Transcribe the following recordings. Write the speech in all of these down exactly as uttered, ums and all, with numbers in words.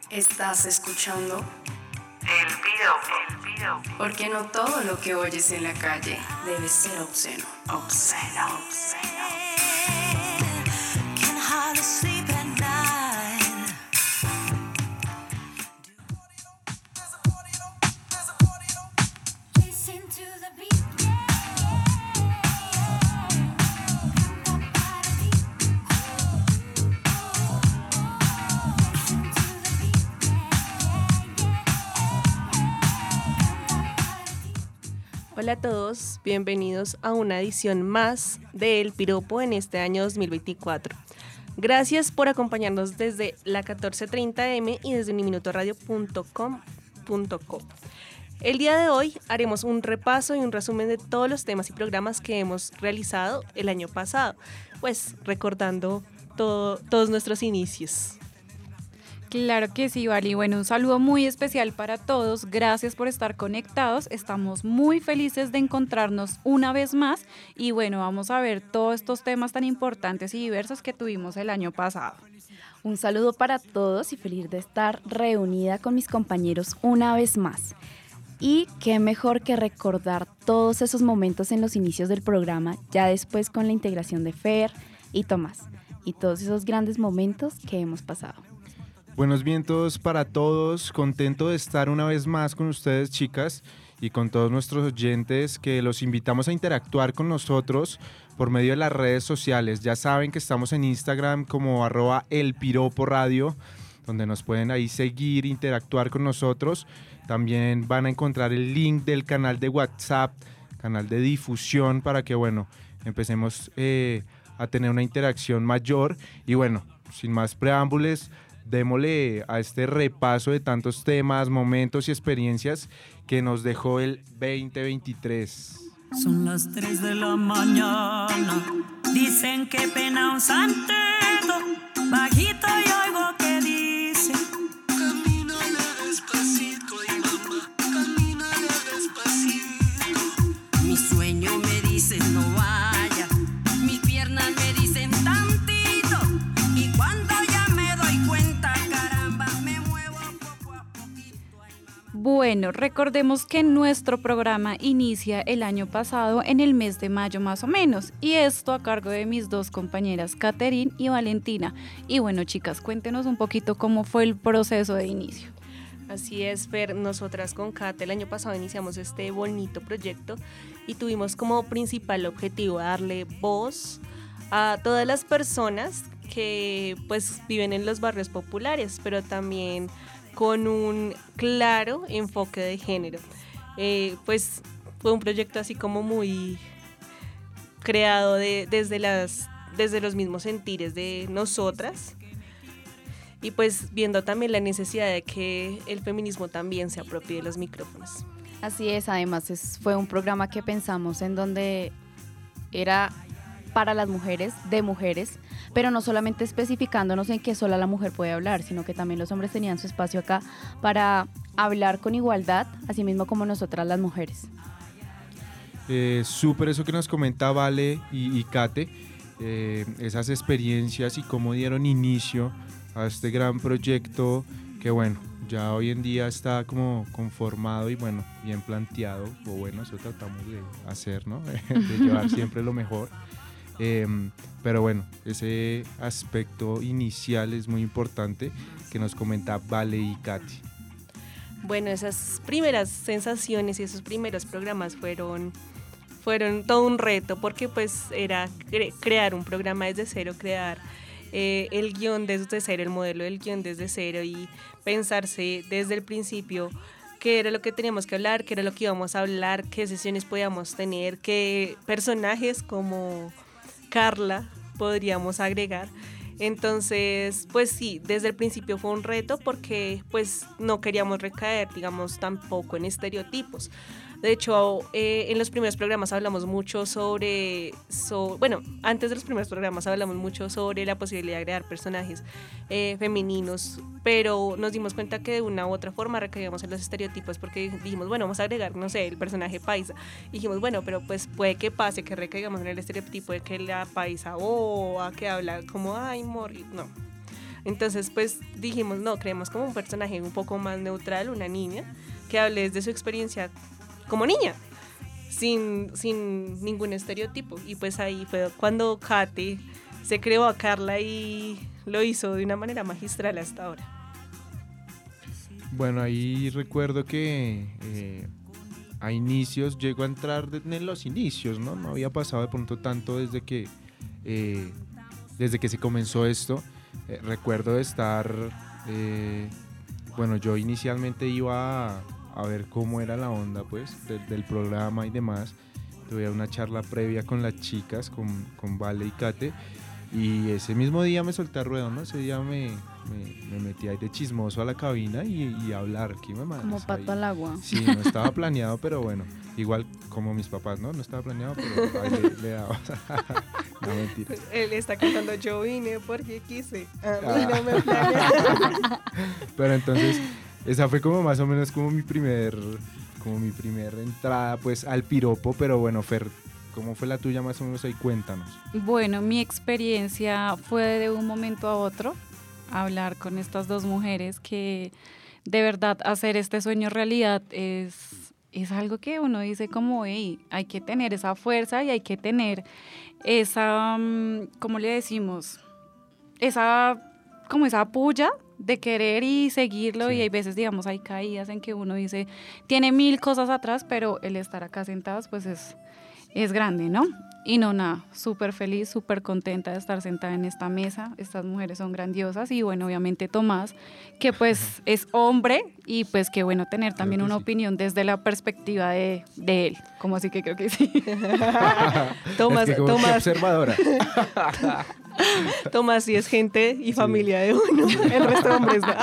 Estás escuchando El Piropo. El Piropo. Porque no todo lo que oyes en la calle debe ser obsceno. Obsceno, obsceno. Can hardly sleep at night. Listen to the beat. Hola a todos, bienvenidos a una edición más de El Piropo en este año dos mil veinticuatro. Gracias por acompañarnos desde la catorce treinta eme y desde uniminutoradio punto com punto co. El día de hoy haremos un repaso y un resumen de todos los temas y programas que hemos realizado el año pasado, pues recordando todo, todos nuestros inicios. Claro que sí, Vali. Bueno, un saludo muy especial para todos. Gracias por estar conectados. Estamos muy felices de encontrarnos una vez más. Y bueno, vamos a ver todos estos temas tan importantes y diversos que tuvimos el año pasado. Un saludo para todos y feliz de estar reunida con mis compañeros una vez más. Y qué mejor que recordar todos esos momentos en los inicios del programa, ya después con la integración de Fer y Tomás. Y todos esos grandes momentos que hemos pasado. Buenos vientos para todos, contento de estar una vez más con ustedes, chicas, y con todos nuestros oyentes, que los invitamos a interactuar con nosotros por medio de las redes sociales. Ya saben que estamos en Instagram como arroba elpiroporadio, donde nos pueden ahí seguir, interactuar con nosotros. También van a encontrar el link del canal de WhatsApp, canal de difusión, para que, bueno, empecemos eh, a tener una interacción mayor. Y bueno, sin más preámbulos, démosle a este repaso de tantos temas, momentos y experiencias que nos dejó el veinte veintitrés. Son las tres de la mañana. Dicen que pena un santeto. Bajito y oigo que dice: camínale despacito, y mamá, camínale despacito. Mi sueño me dice no vaya, mis piernas me dicen tantito, y cuando ya me doy cuenta, caramba, me muevo poco a poquito. Ay, mamá. Bueno, recordemos que nuestro programa inicia el año pasado en el mes de mayo más o menos, y esto a cargo de mis dos compañeras Caterine y Valentina. Y bueno, chicas, cuéntenos un poquito cómo fue el proceso de inicio. Así es, Fer, nosotras con Kate el año pasado iniciamos este bonito proyecto y tuvimos como principal objetivo darle voz a todas las personas que pues viven en los barrios populares, pero también con un claro enfoque de género. Eh, pues fue un proyecto así como muy creado de, desde, las, desde los mismos sentires de nosotras, y pues viendo también la necesidad de que el feminismo también se apropie de los micrófonos. Así es, además es, fue un programa que pensamos en donde era para las mujeres, de mujeres, pero no solamente especificándonos en que sola la mujer puede hablar, sino que también los hombres tenían su espacio acá para hablar con igualdad, así mismo como nosotras las mujeres. Eh, súper eso que nos comenta Vale y, y Kate, eh, esas experiencias y cómo dieron inicio a este gran proyecto que, bueno, ya hoy en día está como conformado y, bueno, bien planteado, o bueno, eso tratamos de hacer, ¿no? De llevar siempre lo mejor. Eh, pero bueno, ese aspecto inicial es muy importante que nos comenta Vale y Katy. Bueno, esas primeras sensaciones y esos primeros programas fueron, fueron todo un reto, porque pues era cre- crear un programa desde cero, crear eh, el guión desde cero, el modelo del guión desde cero, y pensarse desde el principio qué era lo que teníamos que hablar, qué era lo que íbamos a hablar, qué sesiones podíamos tener, qué personajes como Carla podríamos agregar. Entonces, pues sí, desde el principio fue un reto, porque pues no queríamos recaer, digamos, tampoco en estereotipos. De hecho, eh, en los primeros programas hablamos mucho sobre, so, bueno, antes de los primeros programas hablamos mucho sobre la posibilidad de agregar personajes eh, femeninos, pero nos dimos cuenta que de una u otra forma recaíamos en los estereotipos, porque dijimos, bueno, vamos a agregar, no sé, el personaje paisa. Y dijimos, bueno, pero pues puede que pase que recaigamos en el estereotipo de que la paisa boba, que habla como, ay, mor, no. Entonces pues dijimos, no, creemos como un personaje un poco más neutral, una niña, que hable desde su experiencia como niña, sin, sin ningún estereotipo. Y pues ahí fue cuando Kate se creó a Carla y lo hizo de una manera magistral hasta ahora. Bueno, ahí recuerdo que eh, a inicios llegó a entrar en los inicios, ¿no? No había pasado de pronto tanto desde que, eh, desde que se comenzó esto. Eh, recuerdo de estar, eh, bueno, yo inicialmente iba a, a ver cómo era la onda, pues, de, del programa y demás. Tuve una charla previa con las chicas, con, con Vale y Kate, y ese mismo día me solté a ruedo, ¿no? Ese día me, me, me metí ahí de chismoso a la cabina y, y a hablar. ¿Qué me mandas? Como pato ahí. al agua. Sí, no estaba planeado, pero bueno, igual como mis papás, ¿no? No estaba planeado, pero ahí le, le daba. No, mentira. Él está cantando, yo vine porque quise, a mí Ah. no me planeé. Pero entonces, esa fue como más o menos como mi primer, como mi primer entrada, pues, al piropo. Pero bueno, Fer, ¿cómo fue la tuya más o menos ahí? Cuéntanos. Bueno, mi experiencia fue de un momento a otro, hablar con estas dos mujeres que de verdad hacer este sueño realidad es, es algo que uno dice como, hey, hay que tener esa fuerza y hay que tener esa, mm, ¿cómo le decimos? Esa, como esa puya de querer y seguirlo. Sí. Y hay veces, digamos, hay caídas en que uno dice, tiene mil cosas atrás, pero el estar acá sentados pues es, es grande, ¿no? Y no, nada, súper feliz, súper contenta de estar sentada en esta mesa. Estas mujeres son grandiosas y bueno, obviamente Tomás, que pues es hombre y pues qué bueno tener también Creo que una sí. opinión desde la perspectiva de, de él. Como así que creo que sí. Tomás, Es que como que Tomás, observadora. Tomás sí es gente y familia de uno, el resto de hombres no.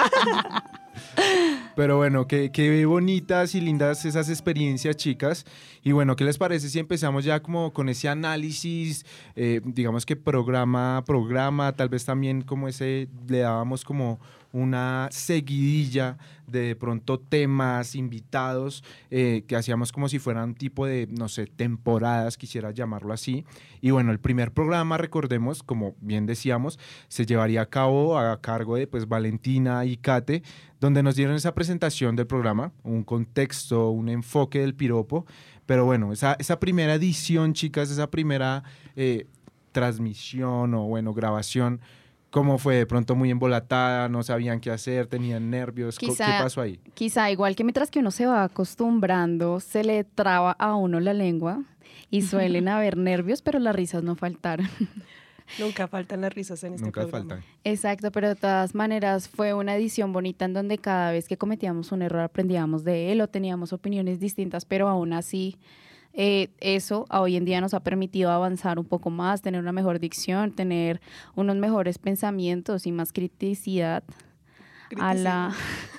Pero bueno, qué, qué bonitas y lindas esas experiencias, chicas. Y bueno, ¿qué les parece si empezamos ya como con ese análisis, eh, digamos que programa a programa, tal vez también como ese, le dábamos como una seguidilla de, de pronto temas, invitados, eh, que hacíamos como si fueran tipo de, no sé, temporadas, quisiera llamarlo así. Y bueno, el primer programa, recordemos, como bien decíamos, se llevaría a cabo a cargo de pues Valentina y Kate, donde nos dieron esa presentación del programa, un contexto, un enfoque del piropo. Pero bueno, esa, esa primera edición, chicas, esa primera eh, transmisión o bueno, grabación, ¿cómo fue? De pronto muy embolatada, no sabían qué hacer, tenían nervios. Quizá- ¿Qué pasó ahí? Quizá igual que mientras que uno se va acostumbrando, se le traba a uno la lengua y suelen haber nervios, pero las risas no faltaron. Nunca faltan las risas en este Nunca programa. faltan. Exacto, pero de todas maneras fue una edición bonita en donde cada vez que cometíamos un error aprendíamos de él o teníamos opiniones distintas, pero aún así eh, eso a hoy en día nos ha permitido avanzar un poco más, tener una mejor dicción, tener unos mejores pensamientos y más criticidad a la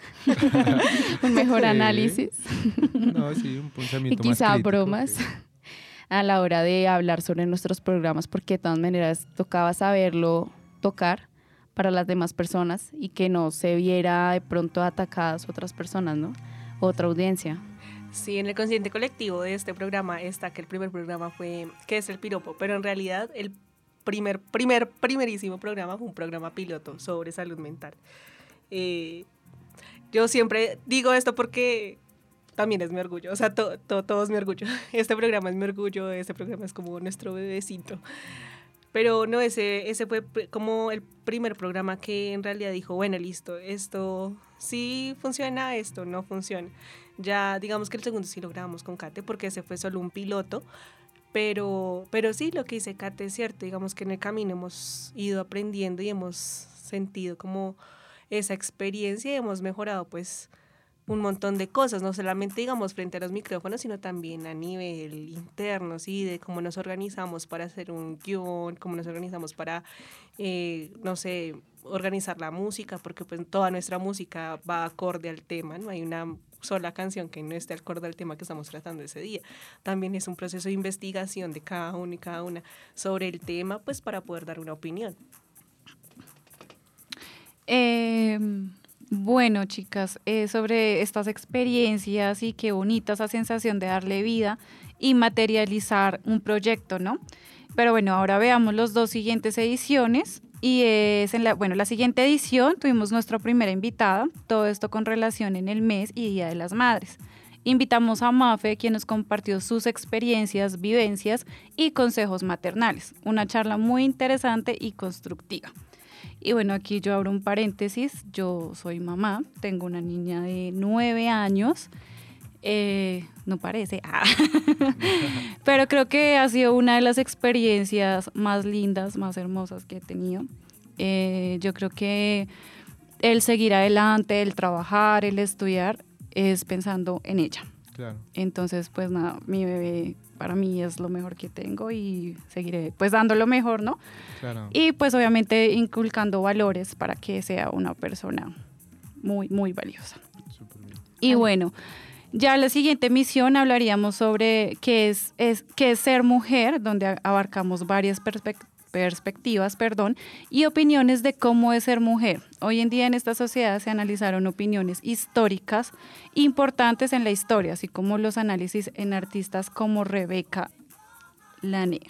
un mejor Sí. análisis No, sí, un y pensamiento más quizá crítico, bromas sí. a la hora de hablar sobre nuestros programas, porque de todas maneras tocaba saberlo tocar para las demás personas y que no se viera de pronto atacadas otras personas, ¿no? Otra audiencia. Sí, en el consciente colectivo de este programa está que el primer programa fue ¿Qué es el piropo? Pero en realidad el primer, primer, primerísimo programa fue un programa piloto sobre salud mental. Eh, yo siempre digo esto porque también es mi orgullo, o sea, to, to, todo es mi orgullo. Este programa es mi orgullo, este programa es como nuestro bebecito. Pero no, ese, ese fue pr- como el primer programa que en realidad dijo, bueno, listo, esto sí funciona, esto no funciona. Ya digamos que el segundo sí lo grabamos con Kate porque ese fue solo un piloto, pero, pero sí, lo que dice Kate es cierto, digamos que en el camino hemos ido aprendiendo y hemos sentido como esa experiencia y hemos mejorado pues un montón de cosas, no solamente digamos frente a los micrófonos, sino también a nivel interno, ¿sí? De cómo nos organizamos para hacer un guión, cómo nos organizamos para, eh, no sé, organizar la música, porque pues toda nuestra música va acorde al tema, no hay una sola canción que no esté acorde al tema que estamos tratando ese día. También es un proceso de investigación de cada uno y cada una sobre el tema, pues para poder dar una opinión. Eh, bueno, chicas, eh, sobre estas experiencias y qué bonita esa sensación de darle vida y materializar un proyecto, ¿no? Pero bueno, ahora veamos las dos siguientes ediciones y es en la, bueno, la siguiente edición tuvimos nuestra primera invitada, todo esto con relación en el mes y Día de las Madres. Invitamos a Mafe, quien nos compartió sus experiencias, vivencias y consejos maternales. Una charla muy interesante y constructiva. Y bueno, aquí yo abro un paréntesis. Yo soy mamá, tengo una niña de nueve años. Eh, no parece, ah. Pero creo que ha sido una de las experiencias más lindas, más hermosas que he tenido. Eh, yo creo que el seguir adelante, el trabajar, el estudiar, es pensando en ella. Claro. Entonces, pues nada, mi bebé para mí es lo mejor que tengo y seguiré pues dando lo mejor, ¿no? Claro. Y pues obviamente inculcando valores para que sea una persona muy, muy valiosa. Súper bien. Y bueno, ya la siguiente misión hablaríamos sobre qué es, es, qué es ser mujer, donde abarcamos varias perspectivas perspectivas, perdón, y opiniones de cómo es ser mujer. Hoy en día en esta sociedad se analizaron opiniones históricas importantes en la historia, así como los análisis en artistas como Rebeca Lane.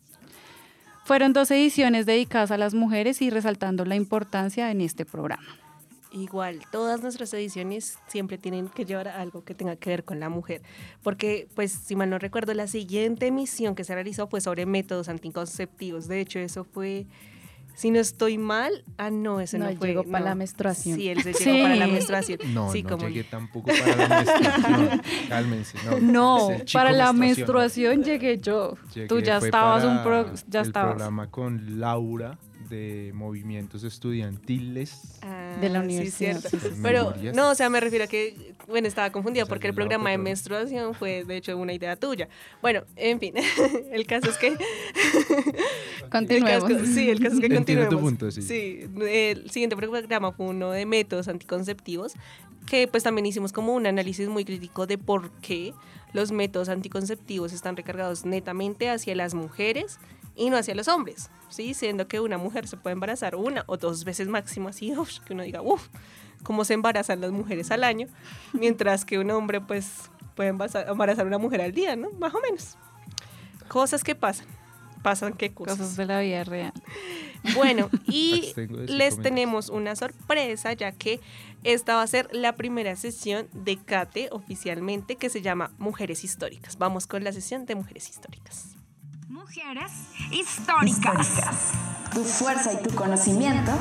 Fueron dos ediciones dedicadas a las mujeres y resaltando la importancia en este programa. Igual, todas nuestras ediciones siempre tienen que llevar algo que tenga que ver con la mujer, porque, pues, si mal no recuerdo, la siguiente emisión que se realizó fue sobre métodos anticonceptivos. De hecho, eso fue, si no estoy mal, ah, no, eso no, No, fue. llegó para no. la menstruación. Sí, él se Sí. llegó para la menstruación. No, sí, no como llegué tampoco para la menstruación. Cálmense. No, No, Ese chico para la menstruación. menstruación llegué yo. Llegué, Tú ya fue estabas para un pro, ya el estabas. programa con Laura de movimientos estudiantiles. Ah, de la sí, universidad. cierto. Sí, sí. Pero, Memorias. no, o sea, me refiero a que, bueno, estaba confundida O sea, porque yo el la programa otra, de pero- menstruación fue, de hecho, una idea tuya. Bueno, en fin, el caso es que... Continuemos. El caso- sí, el caso es que Entiendo tu continuemos. punto, sí. Sí, el siguiente programa fue uno de métodos anticonceptivos, que pues también hicimos como un análisis muy crítico de por qué los métodos anticonceptivos están recargados netamente hacia las mujeres y no hacia los hombres, ¿sí? Siendo que una mujer se puede embarazar una o dos veces máximo, así, uf, que uno diga, uff, cómo se embarazan las mujeres al año, mientras que un hombre pues puede embarazar, embarazar a una mujer al día, ¿no? Más o menos. Cosas que pasan. Pasan qué cosas. Cosas de la vida real. Bueno, y Abstengo de les cinco tenemos una sorpresa, ya que esta va a ser la primera sesión de Kate oficialmente, que se llama Mujeres Históricas. Vamos con la sesión de Mujeres Históricas. Mujeres históricas. Tu fuerza y tu conocimiento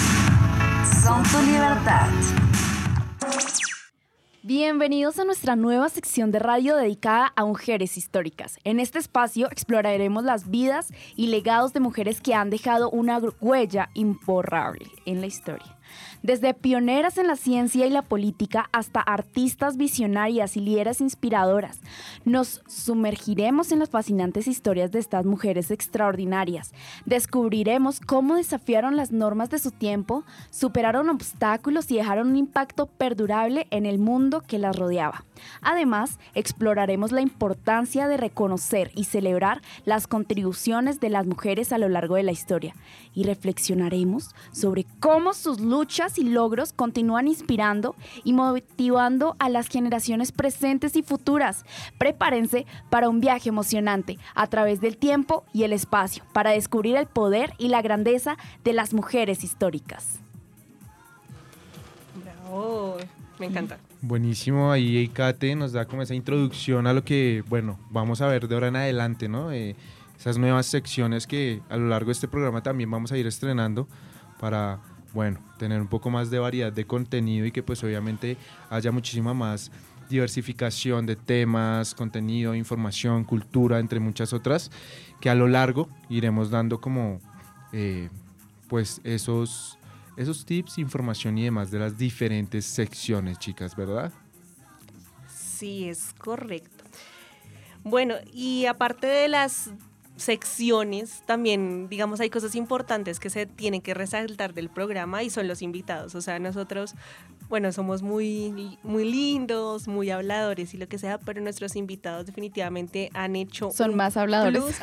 son tu libertad. Bienvenidos a nuestra nueva sección de radio dedicada a mujeres históricas. En este espacio exploraremos las vidas y legados de mujeres que han dejado una huella imborrable en la historia. Desde pioneras en la ciencia y la política hasta artistas visionarias y líderes inspiradoras, nos sumergiremos en las fascinantes historias de estas mujeres extraordinarias. Descubriremos cómo desafiaron las normas de su tiempo, superaron obstáculos y dejaron un impacto perdurable en el mundo que las rodeaba. Además, exploraremos la importancia de reconocer y celebrar las contribuciones de las mujeres a lo largo de la historia y reflexionaremos sobre cómo sus luchas y logros continúan inspirando y motivando a las generaciones presentes y futuras. Prepárense para un viaje emocionante a través del tiempo y el espacio para descubrir el poder y la grandeza de las mujeres históricas. Bravo, me encanta. Buenísimo, ahí Kate nos da como esa introducción a lo que, bueno, vamos a ver de ahora en adelante, ¿no? Eh, esas nuevas secciones que a lo largo de este programa también vamos a ir estrenando para, bueno, tener un poco más de variedad de contenido y que pues obviamente haya muchísima más diversificación de temas, contenido, información, cultura, entre muchas otras, que a lo largo iremos dando como, eh, pues esos... esos tips, información y demás de las diferentes secciones, chicas, ¿verdad? Sí, es correcto. Bueno, y aparte de las secciones, también, digamos, hay cosas importantes que se tienen que resaltar del programa y son los invitados. O sea, nosotros, bueno, somos muy, muy lindos, muy habladores y lo que sea, pero nuestros invitados definitivamente han hecho Son un más habladores. plus.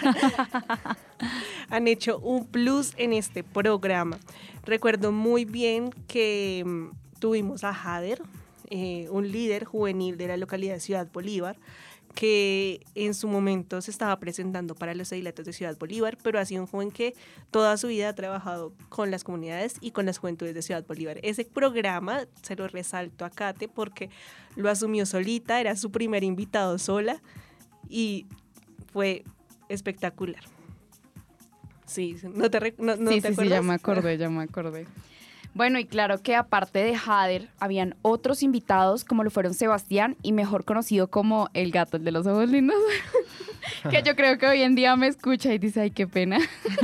Han hecho un plus en este programa. Recuerdo muy bien que mm, tuvimos a Jader, eh, un líder juvenil de la localidad de Ciudad Bolívar, que en su momento se estaba presentando para los edilatos de Ciudad Bolívar, pero ha sido un joven que toda su vida ha trabajado con las comunidades y con las juventudes de Ciudad Bolívar. Ese programa se lo resalto a Kate porque lo asumió solita, era su primer invitado sola y fue espectacular. Sí, ¿no te, rec- no, no sí, te sí, acuerdas? sí, ya me acordé, ya me acordé. Bueno, y claro que aparte de Jader, habían otros invitados como lo fueron Sebastián y mejor conocido como el gato, el de los ojos lindos, que yo creo que hoy en día me escucha y dice, ay, qué pena.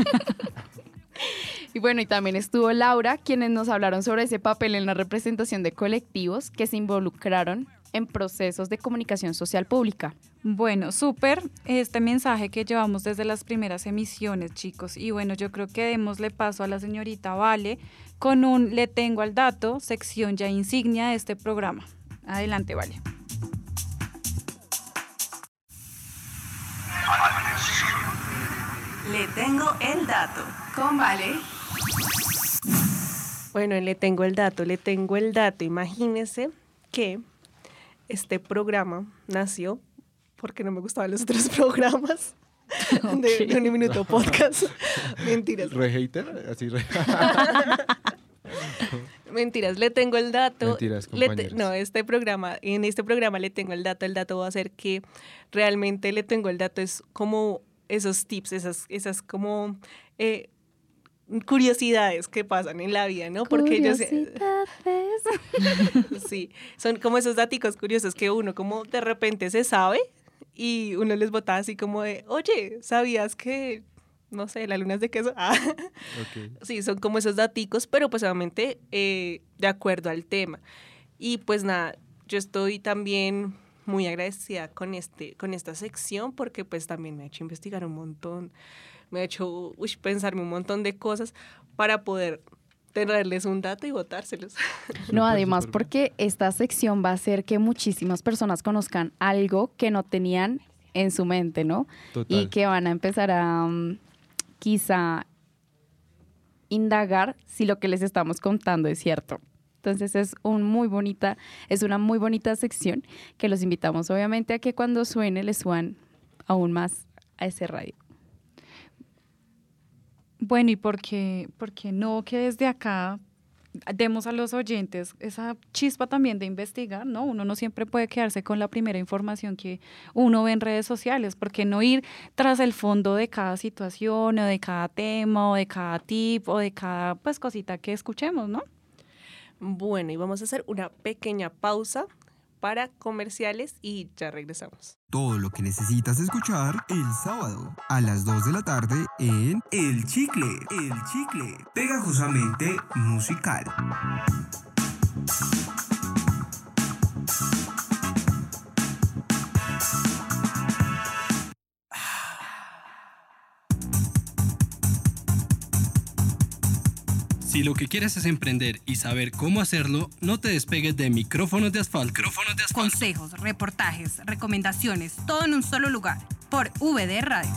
Y bueno, y también estuvo Laura, quienes nos hablaron sobre ese papel en la representación de colectivos que se involucraron en procesos de comunicación social pública. Bueno, súper este mensaje que llevamos desde las primeras emisiones, chicos. Y bueno, yo creo que démosle paso a la señorita Vale con un Le Tengo al Dato, sección ya insignia de este programa. Adelante, Vale. Le tengo el dato. Con Vale. Bueno, le tengo el dato, le tengo el dato. Imagínense que este programa nació porque no me gustaban los otros programas de, de Un Minuto Podcast. Mentiras. ¿Re hater? Así re... Mentiras, le tengo el dato. Mentiras, Le te- compañeros. no, este programa, en este programa le tengo el dato. El dato va a ser que realmente le tengo el dato es como esos tips, esas, esas como eh, curiosidades que pasan en la vida, ¿no? Porque ellos, Curiosidades. sí, son como esos daticos curiosos que uno como de repente se sabe y uno les bota así como de, oye, ¿sabías que, no sé, la luna es de queso? Ah. Okay. Sí, son como esos daticos, pero pues obviamente eh, de acuerdo al tema. Y pues nada, yo estoy también muy agradecida con, este, con esta sección porque pues también me ha hecho investigar un montón, me ha hecho uy, pensarme un montón de cosas para poder tenerles un dato y botárselos. No, Súper, además súper. porque esta sección va a hacer que muchísimas personas conozcan algo que no tenían en su mente, ¿no? Total. Y que van a empezar a um, quizá indagar si lo que les estamos contando es cierto. Entonces es un muy bonita, es una muy bonita sección que los invitamos obviamente a que cuando suene les suban aún más a ese radio. Bueno, ¿y por qué, por qué no que desde acá demos a los oyentes esa chispa también de investigar, ¿no? Uno no siempre puede quedarse con la primera información que uno ve en redes sociales. ¿Por qué no ir tras el fondo de cada situación o de cada tema o de cada tip o de cada pues cosita que escuchemos, ¿no? Bueno, y vamos a hacer una pequeña pausa para comerciales y ya regresamos. Todo lo que necesitas escuchar el sábado a las dos de la tarde en El Chicle, El Chicle, pegajosamente musical. Si lo que quieres es emprender y saber cómo hacerlo, no te despegues de Micrófonos de Asfalto. Micrófonos de Asfalto. Consejos, reportajes, recomendaciones, todo en un solo lugar. Por V D Radio.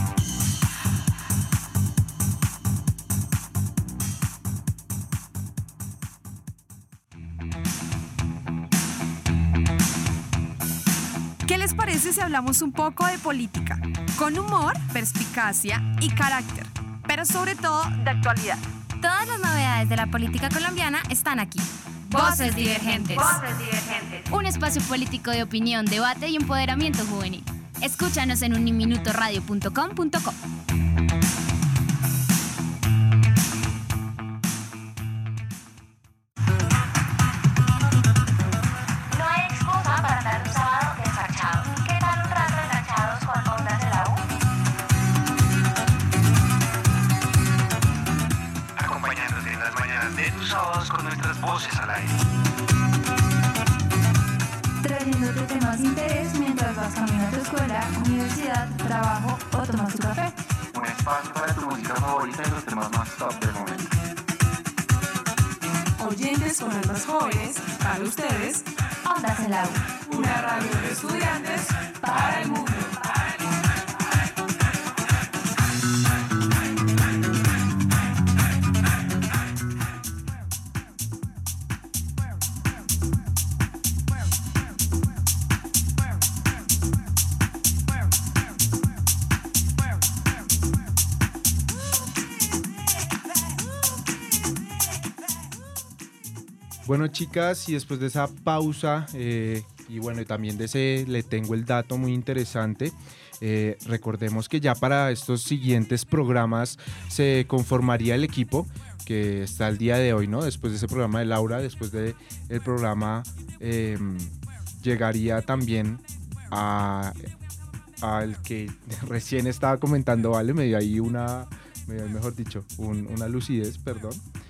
¿Qué les parece si hablamos un poco de política? Con humor, perspicacia y carácter, pero sobre todo de actualidad. Todas las novedades de la política colombiana están aquí. Voces Divergentes. Voces Divergentes. Un espacio político de opinión, debate y empoderamiento juvenil. Escúchanos en uniminutoradio punto com punto co. No hay excusa para andar un sábado despachados. ¿Qué tal un rato enganchados con ondas de la U? Acompañándote en las mañanas de tus sábados con nuestras voces al aire. Trayéndote temas de interés mientras vas camino a tu escuela, universidad, trabajo o tomas tu café. Un espacio para tu música favorita y los temas más top del momento. Oyentes con almas jóvenes, para ustedes, Ondas en la U. una radio de estudiantes para el mundo. Bueno, chicas, y después de esa pausa, eh, y bueno, y también de ese le tengo el dato muy interesante. Eh, recordemos que ya para estos siguientes programas se conformaría el equipo que está el día de hoy, ¿no? Después de ese programa de Laura, después del programa, eh, llegaría también a al que recién estaba comentando, ¿vale? Me dio ahí una, me dio, mejor dicho, un, una lucidez, perdón.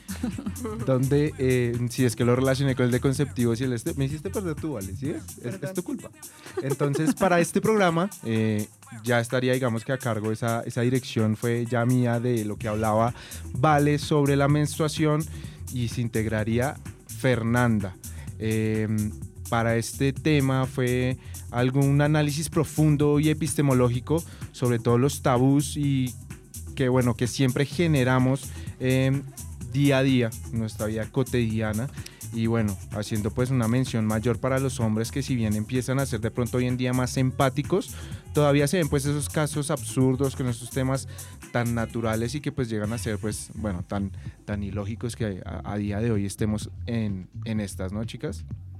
Donde, eh, si es que lo relacioné con el de conceptivos y el este, me hiciste perder tú, ¿vale? ¿Sí? Es, es, es tu culpa. Entonces, para este programa, eh, ya estaría, digamos que a cargo, esa, esa dirección fue ya mía de lo que hablaba Vale sobre la menstruación y se integraría Fernanda. Eh, para este tema fue algún análisis profundo y epistemológico sobre todos los tabús y que, bueno, que siempre generamos eh, día a día en nuestra vida cotidiana. Y bueno, haciendo pues una mención mayor para los hombres que, si bien empiezan a ser de pronto hoy en día más empáticos, todavía se ven pues esos casos absurdos con esos temas tan naturales y que pues llegan a ser pues, bueno, tan, tan ilógicos que a, a día de hoy estemos en, en estas, ¿no, chicas?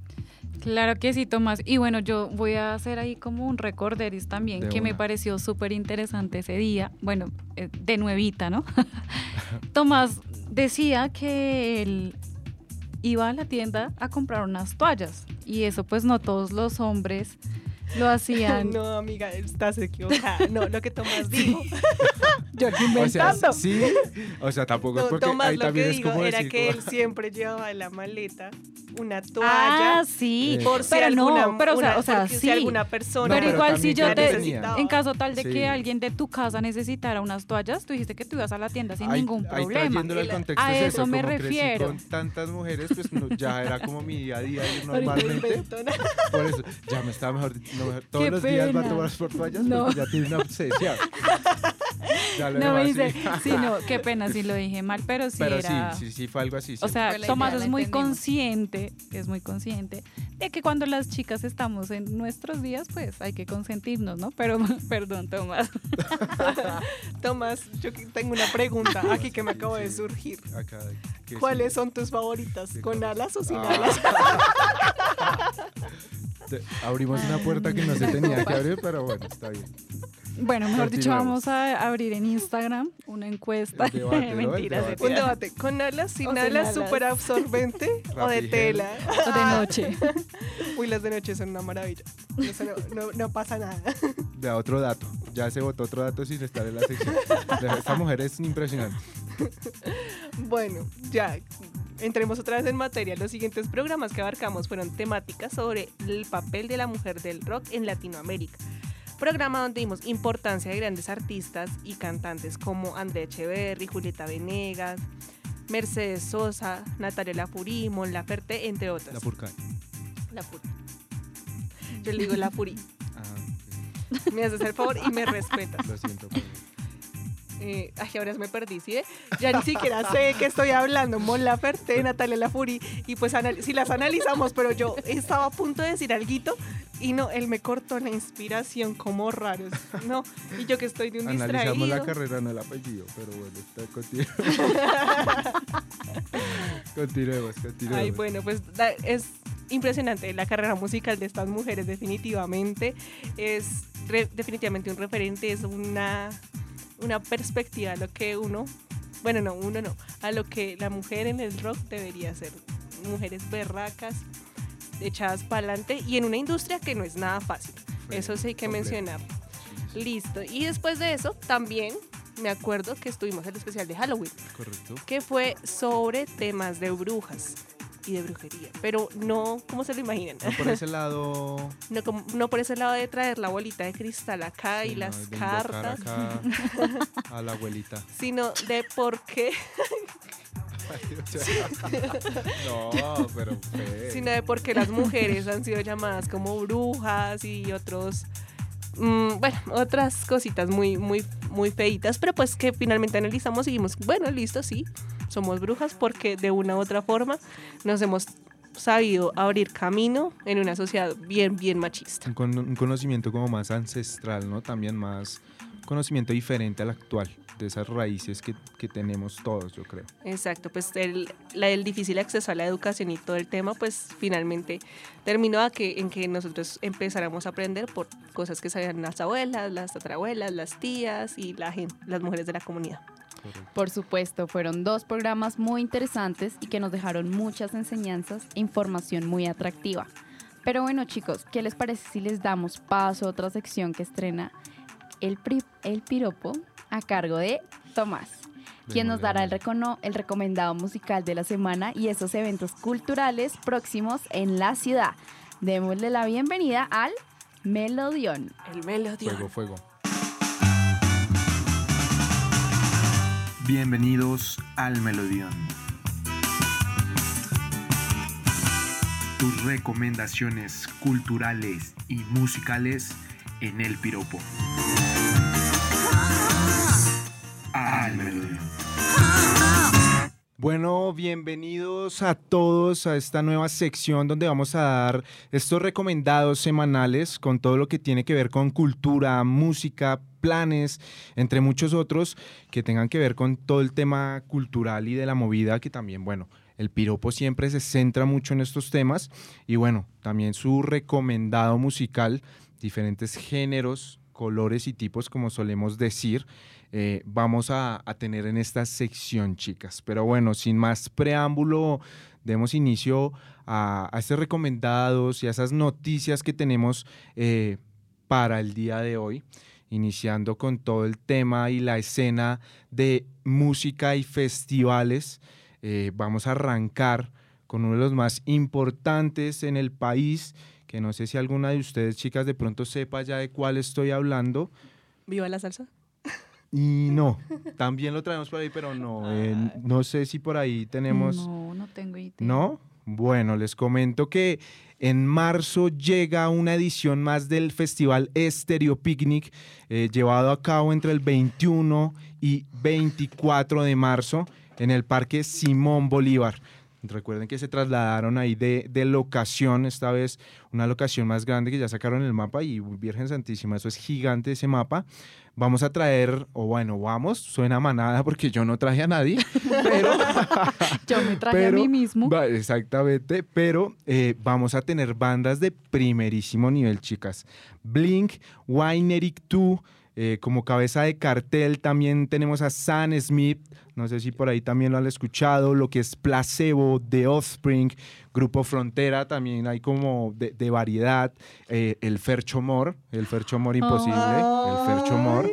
Claro que sí, Tomás. Y bueno, yo voy a hacer ahí como un recorderis también, De que una. me pareció súper interesante ese día. Bueno, eh, de nuevita, ¿no? Tomás decía que él iba a la tienda a comprar unas toallas y eso pues no todos los hombres lo hacían. No, amiga, estás equivocada. No, lo que Tomás dijo. Yo aquí O sea, inventando. sí, o sea, tampoco es No, porque Tomás ahí lo que también es dijo como era decir, que como- él siempre llevaba en la maleta una toalla. Ah, sí, Eh, Por si pero alguna, no, pero o sea, una- o sea, porque sí. si alguna persona. Pero No, pero igual si también yo ya te, tenía. en caso tal de Sí. que alguien de tu casa necesitara unas toallas, tú dijiste que tú ibas a la tienda sin Ahí- ningún ahí problema. trayéndolo al contexto A es eso me como crecí refiero. con tantas mujeres, pues no, ya era como mi día a día ir No normalmente. inventó nada. Por eso, ya me estaba mejor, no, mejor- todos Qué los días va a pena. tomar por toallas, No. porque ya tiene una obsesión. Ya lo No me dejo dice, así. sí, no, qué pena si lo dije mal, pero sí Pero era. sí, sí, sí, fue algo así. O sí. sea, Fue la Tomás idea, es la muy entendimos. consciente, es muy consciente de que cuando las chicas estamos en nuestros días, pues hay que consentirnos, ¿no? Pero, perdón, Tomás. Tomás, yo que- tengo una pregunta aquí que me acabo de surgir. Acá, ¿qué ¿Cuáles sí? son tus favoritas? Sí, ¿Con claro. alas o sin Ah. alas? Te- Abrimos una puerta que no se tenía que abrir, pero bueno, está bien. Bueno, mejor dicho, Continuemos. vamos a abrir en Instagram una encuesta. El debate, ¿no? El Mentiras, debate. Un mentira. debate. ¿Con alas, sin O sin alas, alas. súper absorbente o de Rapigel. tela? O de noche. Uy, las de noche son una maravilla. Eso no, no, no pasa nada. Vea, otro dato. Ya se votó otro dato sin estar en la sección. Esta mujer es impresionante. Bueno, ya entremos otra vez en materia. Los siguientes programas que abarcamos fueron temáticas sobre el papel de la mujer del rock en Latinoamérica. Programa donde dimos importancia de grandes artistas y cantantes como Andrea Echeverry, Julieta Venegas, Mercedes Sosa, Natalia Lafourcade, Mon Laferte, entre otras. La Furcada. Lafourcade. Yo le digo Lafourcade. Ah, Me haces el favor y me respetas. ok. Lo siento. perdón. Eh, ay, ahora me perdí, ¿sí? Ya ni siquiera sé de qué estoy hablando. Mon Laferte, Natalia Lafourcade, y pues anal- si las analizamos, pero yo estaba a punto de decir alguito y no, él me cortó la inspiración como raro. No, y yo que estoy de un Analizamos distraído. la carrera, no el apellido, pero bueno, está, continuemos. continuemos, continuemos. Ay, bueno, pues da- es impresionante la carrera musical de estas mujeres, definitivamente. Es re- definitivamente un referente, es una, una perspectiva a lo que uno, bueno, no, uno no, a lo que la mujer en el rock debería ser. Mujeres berracas, echadas para adelante y en una industria que no es nada fácil. Eso sí hay que complejo. mencionar. Listo. Y después de eso, también me acuerdo que estuvimos en el especial de Halloween, Correcto. que fue sobre temas de brujas y de brujería, pero no como se lo imaginan. No por ese lado. No, como- no por ese lado de traer la bolita de cristal acá y sí, no, las de invocar cartas, acá a la abuelita. sino de por qué, O sea, no, pero fe. sino de por qué las mujeres han sido llamadas como brujas y otros, mm, bueno, otras cositas muy, muy, muy feitas, pero pues que finalmente analizamos y dijimos, bueno, listo, sí, somos brujas porque de una u otra forma nos hemos sabido abrir camino en una sociedad bien, bien machista. Un, con- un conocimiento como más ancestral, ¿no? También más conocimiento diferente al actual. de esas raíces que, que tenemos todos, yo creo. Exacto, pues el, la, el difícil acceso a la educación y todo el tema, pues finalmente terminó a que, en que nosotros empezáramos a aprender por cosas que sabían las abuelas, las tatarabuelas, las tías y la gente, las mujeres de la comunidad. Por supuesto, fueron dos programas muy interesantes y que nos dejaron muchas enseñanzas e información muy atractiva. Pero bueno, chicos, ¿qué les parece si les damos paso a otra sección que estrena el, pri- el piropo a cargo de Tomás, quien nos dará el, recono- el recomendado musical de la semana y esos eventos culturales próximos en la ciudad? Démosle la bienvenida al Melodión. El Melodión. Fuego, fuego. Bienvenidos al Melodión. Tus recomendaciones culturales y musicales en el piropo. Al Melodión. Bueno, bienvenidos a todos a esta nueva sección donde vamos a dar estos recomendados semanales con todo lo que tiene que ver con cultura, música, planes, entre muchos otros que tengan que ver con todo el tema cultural y de la movida, que también, bueno, el piropo siempre se centra mucho en estos temas y bueno, también su recomendado musical, diferentes géneros, colores y tipos, como solemos decir, eh, vamos a, a tener en esta sección, chicas. Pero bueno, sin más preámbulo, demos inicio a, a estos recomendados y a esas noticias que tenemos eh, para el día de hoy, iniciando con todo el tema y la escena de música y festivales. Eh, vamos a arrancar con uno de los más importantes en el país, que no sé si alguna de ustedes, chicas, de pronto sepa ya de cuál estoy hablando. ¿Viva la salsa? Y no, también lo traemos por ahí, pero no, eh, no sé si por ahí tenemos... No, no tengo idea. ¿No? Bueno, les comento que en marzo llega una edición más del Festival Estéreo Picnic, eh, llevado a cabo entre el veintiuno y veinticuatro de marzo en el Parque Simón Bolívar. Recuerden que se trasladaron ahí de, de locación, esta vez una locación más grande que ya sacaron el mapa y Virgen Santísima, eso es gigante ese mapa. Vamos a traer, o bueno, vamos, suena manada porque yo no traje a nadie, pero... yo me traje pero, a mí mismo. Va, exactamente, pero eh, vamos a tener bandas de primerísimo nivel, chicas. Blink, Wyneric dos, eh, como cabeza de cartel también tenemos a Sam Smith, no sé si por ahí también lo han escuchado, lo que es Placebo, The Offspring, Grupo Frontera, también hay como de, de variedad, eh, el Fercho Mor, el Fercho Mor imposible, oh. el Fercho Mor,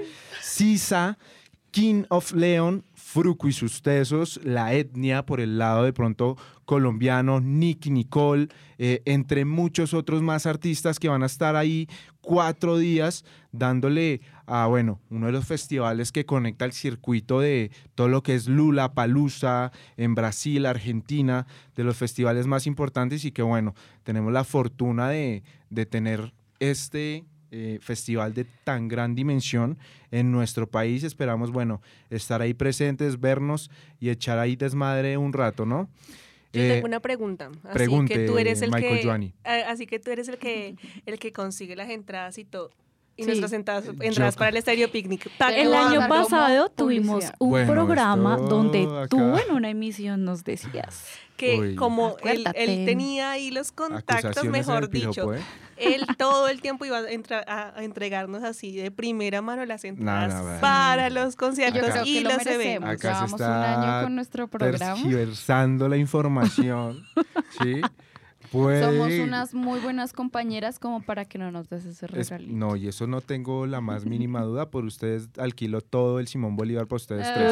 Sisa, King of Leon, Fruco y sus tesos, La Etnia por el lado de pronto colombiano, Nicky Nicole, eh, entre muchos otros más artistas que van a estar ahí cuatro días dándole a, bueno, uno de los festivales que conecta el circuito de todo lo que es Lollapalooza en Brasil, Argentina, de los festivales más importantes y que, bueno, tenemos la fortuna de, de tener este... Eh, festival de tan gran dimensión en nuestro país. Esperamos, bueno, estar ahí presentes, vernos y echar ahí desmadre un rato, ¿no? Yo eh, tengo una pregunta. Así pregunte, que tú eres el Michael que, Joanny. Así que tú eres el que, el que consigue las entradas y todo. Y sí. nuestras entradas, entradas Yo, para el Estéreo Picnic. El año pasado tuvimos un bueno, programa donde acá. tú en una emisión nos decías que Uy. como él, él tenía ahí los contactos, mejor dicho, piropo, ¿eh? Él todo el tiempo iba a, entra, a, a entregarnos así de primera mano las entradas no, no, para no. los conciertos acá. y lo los eventos. Acá Llevamos se está un año con nuestro programa. tergiversando la información, ¿sí? Puede... Somos unas muy buenas compañeras como para que no nos des ese regalito. No, y eso no tengo la más mínima duda. Por ustedes alquilo todo el Simón Bolívar para ustedes tres.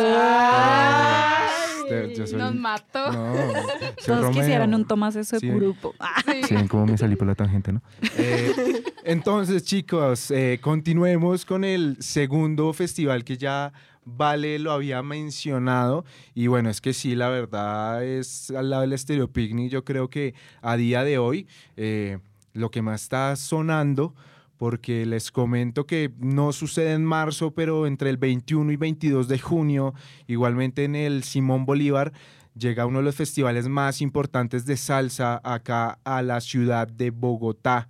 Pero, yo soy, nos mató. No, todos Romeo. Quisieran un Tomás ese sí. grupo. Sí, sí, como me salí por la tangente, ¿no? Eh, entonces, chicos, eh, continuemos con el segundo festival que ya Vale lo había mencionado y bueno, es que sí, la verdad es al lado del Estéreo Picnic, yo creo que a día de hoy eh, lo que más está sonando, porque les comento que no sucede en marzo, pero entre el veintiuno y veintidós de junio, igualmente en el Simón Bolívar, llega uno de los festivales más importantes de salsa acá a la ciudad de Bogotá.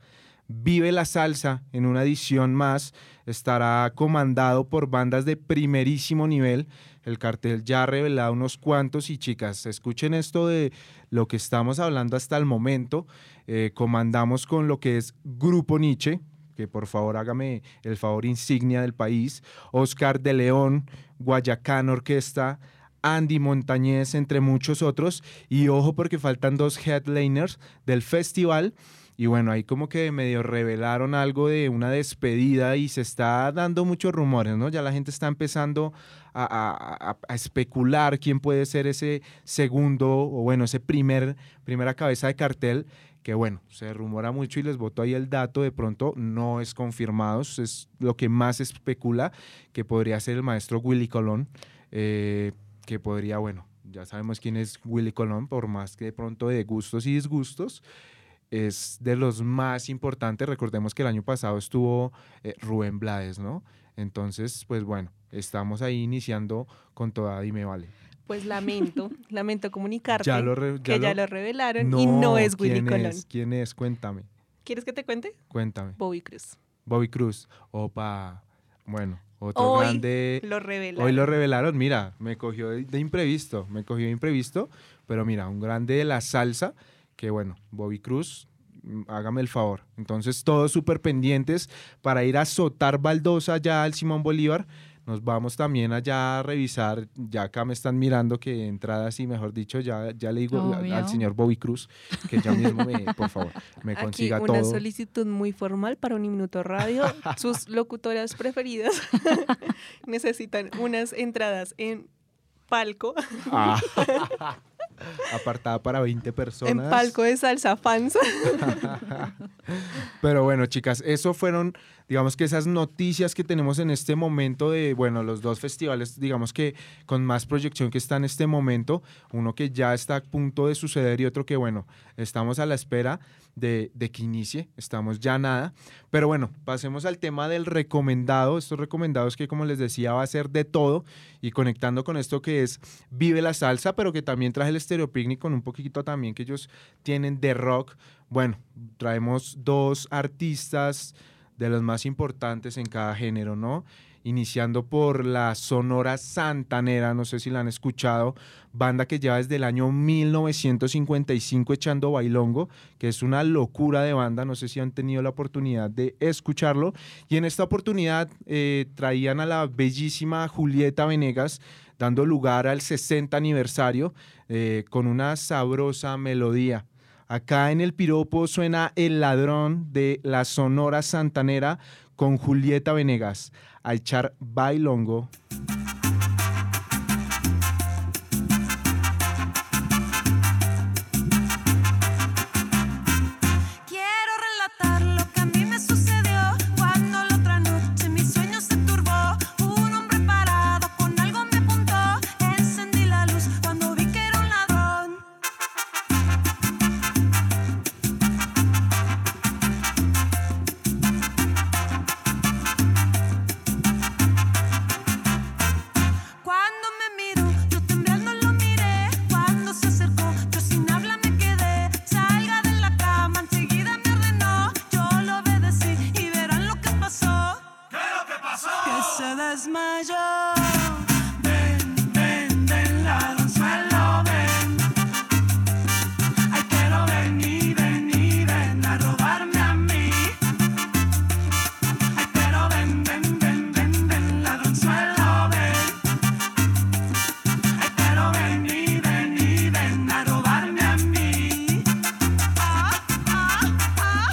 Vive la Salsa en una edición más estará comandado por bandas de primerísimo nivel. El cartel ya ha revelado unos cuantos y chicas, escuchen esto de lo que estamos hablando hasta el momento. Eh, comandamos con lo que es Grupo Nietzsche, que por favor hágame el favor insignia del país, Oscar de León, Guayacán Orquesta, Andy Montañez, entre muchos otros. Y ojo porque faltan dos headliners del festival. Y bueno, ahí como que medio revelaron algo de una despedida y se está dando muchos rumores, ¿no? Ya la gente está empezando a, a, a especular quién puede ser ese segundo o bueno, ese primer, primera cabeza de cartel, que bueno, se rumora mucho y les boto ahí el dato, de pronto no es confirmado, es lo que más se especula, que podría ser el maestro Willy Colón, eh, que podría, bueno, ya sabemos quién es Willy Colón, por más que de pronto de gustos y disgustos, es de los más importantes. Recordemos que el año pasado estuvo eh, Rubén Blades, ¿no? Entonces, pues bueno, estamos ahí iniciando con toda Dime Vale. Pues lamento, lamento comunicarte ya lo re, ya que lo... ya lo revelaron no, y no es Willy ¿quién Colón. Es? ¿Quién es? Cuéntame. ¿Quieres que te cuente? Cuéntame. Bobby Cruz. Bobby Cruz. Opa. Bueno, otro Hoy grande. lo revelaron. Hoy lo revelaron. Mira, me cogió de, de imprevisto. Me cogió de imprevisto. Pero mira, un grande de la salsa. Que bueno, Bobby Cruz, hágame el favor. Entonces, todos súper pendientes para ir a azotar baldosa ya al Simón Bolívar. Nos vamos también allá a revisar, ya acá me están mirando que entrada así, mejor dicho, ya, ya le digo al, al señor Bobby Cruz que ya mismo, me, por favor, me Aquí consiga una todo. Una solicitud muy formal para Un Minuto Radio. Sus locutoras preferidas necesitan unas entradas en palco. Ah. Apartada para veinte personas. En palco de salsa fans. Pero bueno, chicas, eso fueron, digamos que esas noticias que tenemos en este momento de, bueno, los dos festivales, digamos que con más proyección que está en este momento, uno que ya está a punto de suceder y otro que, bueno, estamos a la espera de, de que inicie, estamos ya nada. Pero bueno, pasemos al tema del recomendado, estos recomendados que, como les decía, va a ser de todo y conectando con esto que es Vive la Salsa, pero que también traje el Estéreo Picnic con un poquito también que ellos tienen de rock. Bueno, traemos dos artistas de los más importantes en cada género, ¿no? Iniciando por la Sonora Santanera, no sé si la han escuchado, banda que lleva desde el año mil novecientos cincuenta y cinco echando bailongo, que es una locura de banda, no sé si han tenido la oportunidad de escucharlo, y en esta oportunidad eh, traían a la bellísima Julieta Venegas, dando lugar al sesenta aniversario, eh, con una sabrosa melodía. Acá en el piropo suena El Ladrón de la Sonora Santanera con Julieta Venegas, a echar bailongo. Quiero relatar lo que a mí me sucedió cuando la otra noche mi sueño se turbó. Un hombre parado con algo me apuntó. Encendí la luz cuando vi que era un ladrón. Cuando me miró, yo temblando lo miré. Cuando se acercó, yo sin habla me quedé. Salga de la cama, enseguida me ordenó. Yo lo obedecí y verán lo que pasó. ¿Qué es lo que pasó? Que se desmayó. Ven, ven, ven, ladronzuelo, ven. Ay, quiero venir, venir, ven a robarme a mí. Ay, pero ven, ven, ven, ven, ven, ladronzuelo, ven. Ay, pero venir, venir, ven a robarme a mí. Ah, ah, ah.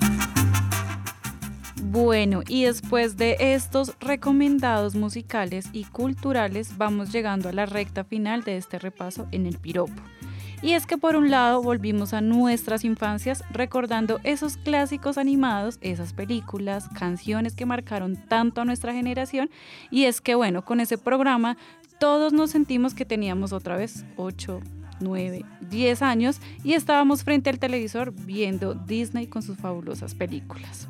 Bueno, y después de estos recomendados musicales y culturales, vamos llegando a la recta final de este repaso en el piropo. Y es que por un lado volvimos a nuestras infancias recordando esos clásicos animados, esas películas, canciones que marcaron tanto a nuestra generación, y es que bueno, con ese programa todos nos sentimos que teníamos otra vez ocho, nueve, diez años y estábamos frente al televisor viendo Disney con sus fabulosas películas.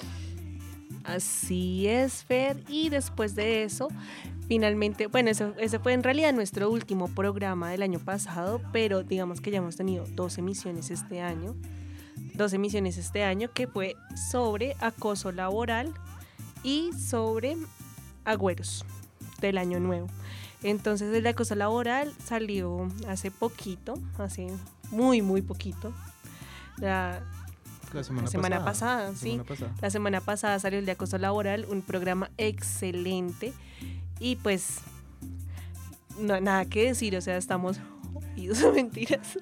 Así es, Fer, y después de eso, finalmente, bueno, eso, ese fue en realidad nuestro último programa del año pasado, pero digamos que ya hemos tenido dos emisiones este año. dos emisiones este año, que fue sobre acoso laboral y sobre agüeros del año nuevo. Entonces el acoso laboral salió hace poquito, hace muy muy poquito. La, La semana, la semana pasada, pasada, sí. semana pasada. La semana pasada salió el de acoso laboral, un programa excelente y pues no nada que decir, o sea, estamos jodidos, mentiras.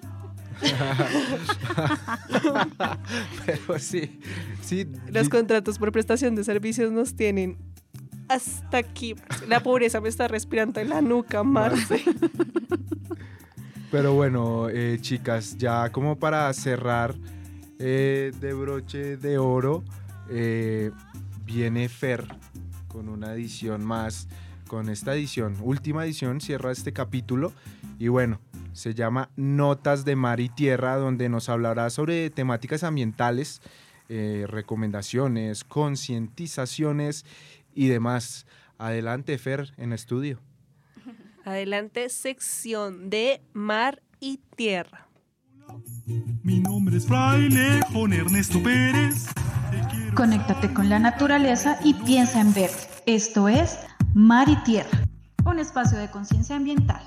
Pero sí, sí. Los di- contratos por prestación de servicios nos tienen hasta aquí. La pobreza me está respirando en la nuca, Marce. Pero bueno, eh, chicas, ya como para cerrar eh, de broche de oro, eh, viene Fer con una edición más, con esta edición, última edición, cierra este capítulo y bueno, se llama Notas de Mar y Tierra, donde nos hablará sobre temáticas ambientales, eh, recomendaciones, concientizaciones y demás. Adelante, Fer, en estudio. Adelante, sección de Mar y Tierra. Mi nombre es Fraile Juan Ernesto Pérez. Conéctate con la naturaleza y piensa en verde. Esto es Mar y Tierra, un espacio de conciencia ambiental.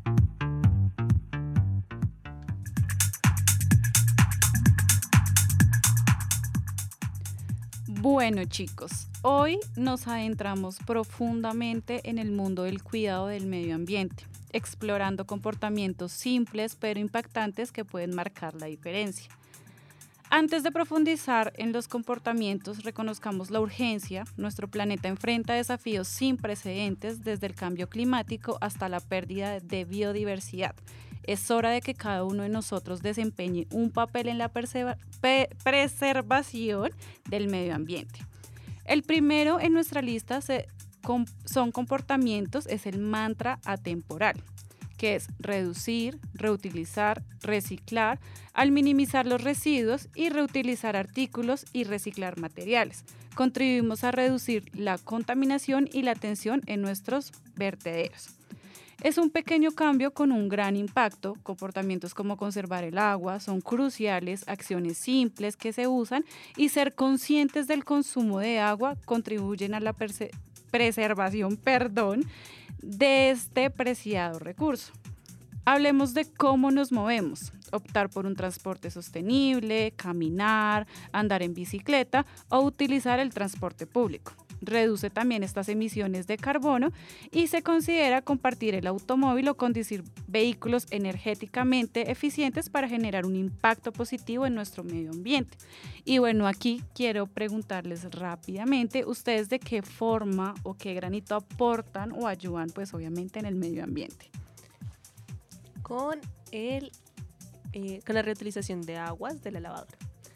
Bueno, chicos, hoy nos adentramos profundamente en el mundo del cuidado del medio ambiente, explorando comportamientos simples pero impactantes que pueden marcar la diferencia. Antes de profundizar en los comportamientos, reconozcamos la urgencia. Nuestro planeta enfrenta desafíos sin precedentes, desde el cambio climático hasta la pérdida de biodiversidad. Es hora de que cada uno de nosotros desempeñe un papel en la perseva- pe- preservación del medio ambiente. El primero en nuestra lista se, com, son comportamientos, es el mantra atemporal, que es reducir, reutilizar, reciclar, al minimizar los residuos y reutilizar artículos y reciclar materiales. Contribuimos a reducir la contaminación y la tensión en nuestros vertederos. Es un pequeño cambio con un gran impacto. Comportamientos como conservar el agua son cruciales, acciones simples que se usan y ser conscientes del consumo de agua contribuyen a la perse- preservación, perdón, de este preciado recurso. Hablemos de cómo nos movemos. Optar por un transporte sostenible, caminar, andar en bicicleta o utilizar el transporte público. Reduce también estas emisiones de carbono y se considera compartir el automóvil o conducir vehículos energéticamente eficientes para generar un impacto positivo en nuestro medio ambiente. Y bueno, aquí quiero preguntarles rápidamente, ¿ustedes de qué forma o qué granito aportan o ayudan pues obviamente en el medio ambiente? Con, el, eh, con la reutilización de aguas de la lavadora.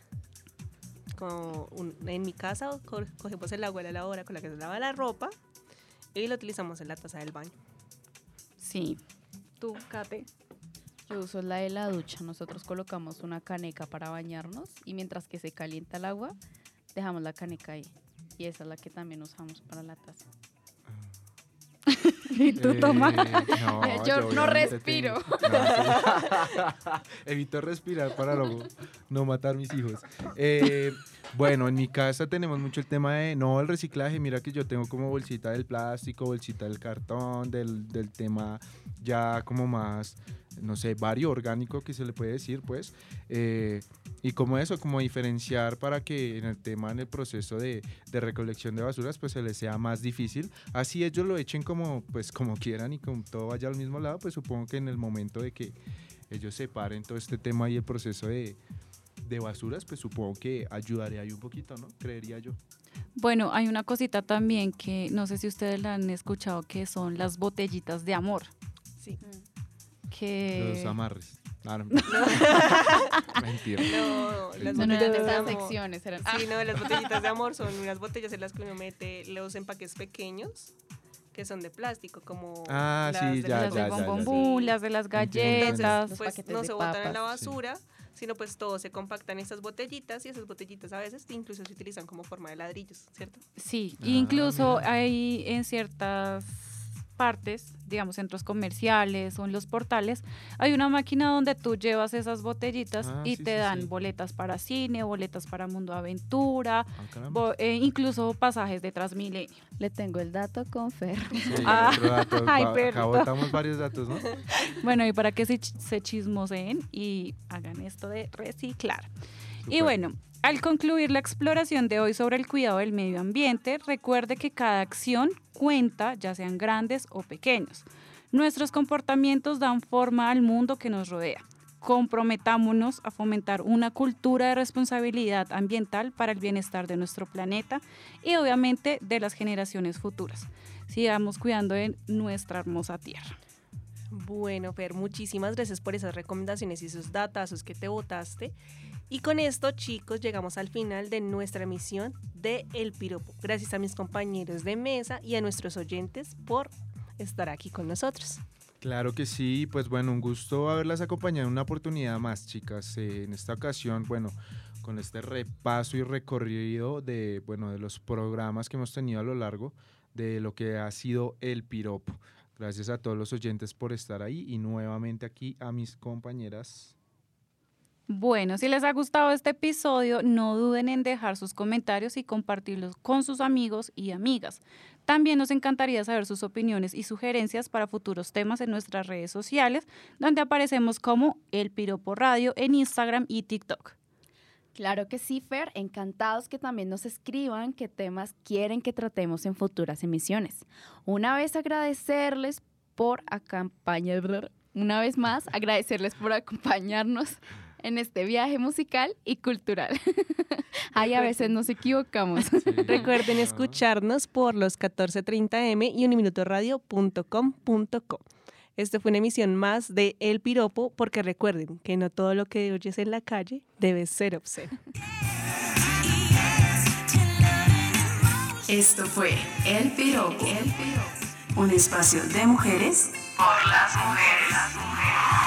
Con un, en mi casa co- cogemos el agua de la lavadora con la que se lava la ropa y lo utilizamos en la taza del baño. Sí. ¿Tú, Kate? Yo uso la de la ducha. Nosotros colocamos una caneca para bañarnos y mientras que se calienta el agua, dejamos la caneca ahí. Y esa es la que también usamos para la taza. ¿Y tú, Eh, Tomás? no, Yo no obviamente respiro. tengo- no, sí. Evito respirar para luego no matar mis hijos. Eh, bueno, en mi casa tenemos mucho el tema de, no, el reciclaje. Mira que yo tengo como bolsita del plástico, bolsita del cartón, del, del tema ya como más, no sé, vario orgánico que se le puede decir, pues. Eh, y como eso, como diferenciar para que en el tema, en el proceso de, de recolección de basuras, pues se les sea más difícil. Así ellos lo echen como, pues, como quieran y como todo vaya al mismo lado, pues supongo que en el momento de que ellos separen todo este tema y el proceso de, de basuras, pues supongo que ayudaría ahí un poquito, ¿no? Creería yo. Bueno, hay una cosita también que no sé si ustedes la han escuchado, que son las botellitas de amor. Sí. Que... Los amarres. Ah, no. Mentira. No, las No, no botellas eran de de estas amor. secciones, eran- Sí, no, las botellitas de amor son unas botellas en las que uno mete los empaques pequeños que son de plástico, como Ah, las sí, de ya, las ya, de ya, ya, bombón, sí. las de las Entiendo, galletas. Entonces, pues paquetes no de se botan en la papas, sí. basura, sino pues todo se compacta en estas botellitas y esas botellitas a veces incluso se utilizan como forma de ladrillos, ¿cierto? Sí, Ah, incluso mira. hay en ciertas partes, digamos centros comerciales o en los portales, hay una máquina donde tú llevas esas botellitas Ah, y sí, te sí, dan sí. boletas para cine, boletas para Mundo Aventura, Ah, caramba. bo- eh, incluso pasajes de Transmilenio. Le tengo el dato con Fer. Sí, Ah, otro dato. ay, Va- acá perdón. botamos varios datos, ¿no? Bueno, y para que se, ch- se chismoseen y hagan esto de reciclar. Y Súper. bueno, al concluir la exploración de hoy sobre el cuidado del medio ambiente, recuerde que cada acción cuenta, ya sean grandes o pequeños. Nuestros comportamientos dan forma al mundo que nos rodea. Comprometámonos a fomentar una cultura de responsabilidad ambiental para el bienestar de nuestro planeta y obviamente de las generaciones futuras. Sigamos cuidando de nuestra hermosa tierra. Bueno, Fer, muchísimas gracias por esas recomendaciones y esos datazos que te botaste. Y con esto, chicos, llegamos al final de nuestra emisión de El Piropo. Gracias a mis compañeros de mesa y a nuestros oyentes por estar aquí con nosotros. Claro que sí, pues bueno, un gusto haberlas acompañado en una oportunidad más, chicas. Eh, en esta ocasión, bueno, con este repaso y recorrido de, bueno, de los programas que hemos tenido a lo largo de lo que ha sido El Piropo. Gracias a todos los oyentes por estar ahí y nuevamente aquí a mis compañeras. Bueno, si les ha gustado este episodio, no duden en dejar sus comentarios y compartirlos con sus amigos y amigas. También nos encantaría saber sus opiniones y sugerencias para futuros temas en nuestras redes sociales, donde aparecemos como El Piropo Radio en Instagram y TikTok. Claro que sí, Fer. Encantados que también nos escriban qué temas quieren que tratemos en futuras emisiones. Una vez agradecerles por acompañar, una vez más agradecerles por acompañarnos en este viaje musical y cultural. Ay, a veces nos equivocamos. Recuerden escucharnos por los catorce treinta eme y uniminutoradio punto com punto co. Esta fue una emisión más de El Piropo, porque recuerden que no todo lo que oyes en la calle debe ser obsceno. Esto fue El Piropo, un espacio de mujeres por las mujeres.